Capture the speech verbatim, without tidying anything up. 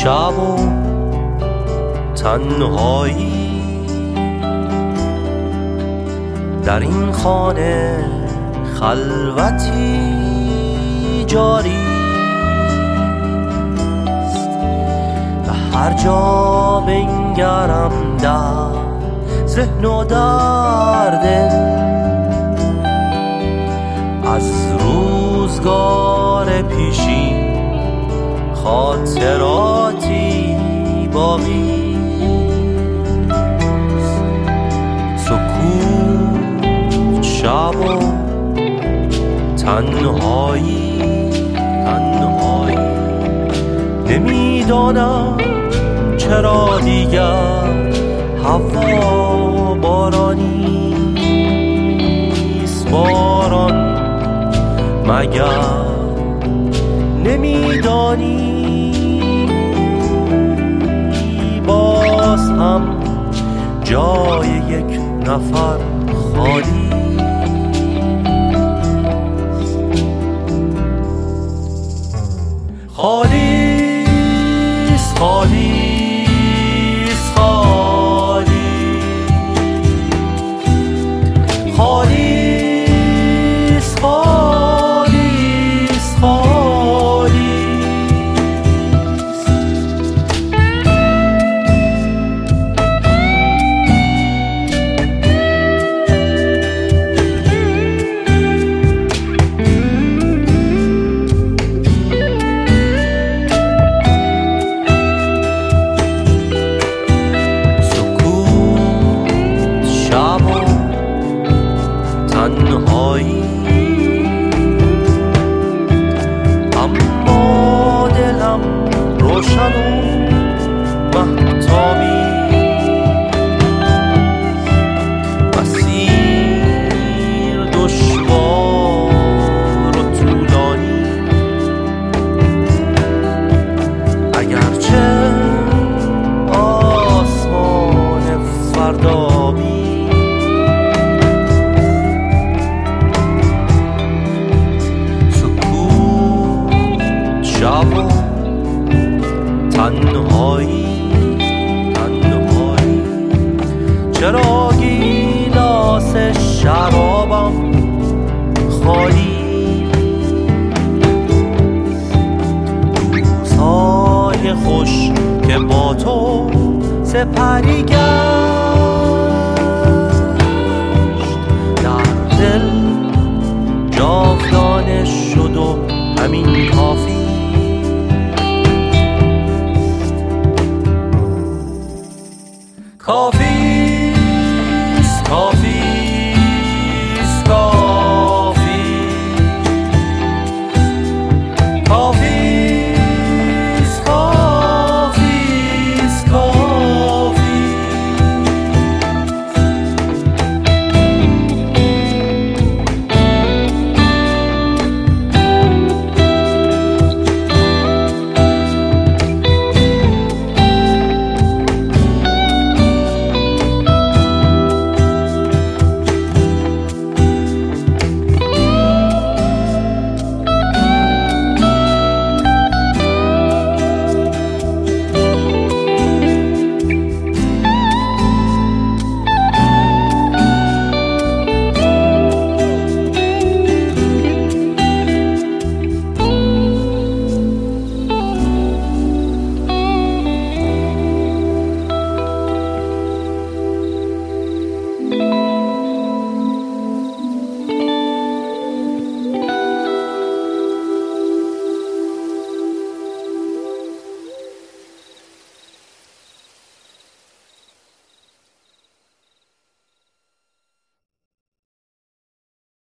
شب و تنهایی در این خانه خلوتی جاری است. به هر جا بنگرم در ذهن و در دل از روزگار پیشین خاطراتی باقی است. سکوت شب و تنهایی تنهایی نمیدانم چرا دیگر هوا بارانی است. باران مگر نمیدانی باز هم جای یک نفر خالی خالی است. خالی است. خالی خالی است. خالی است. خالی تنهایی اما دلم روشن و مهتابی مسیر دشوار و طولانی اگرچه آسمان فردابی شب و تنهایی تنهایی چرا گیلاس شرابم خالی روزهای خوش که با تو سپری گشت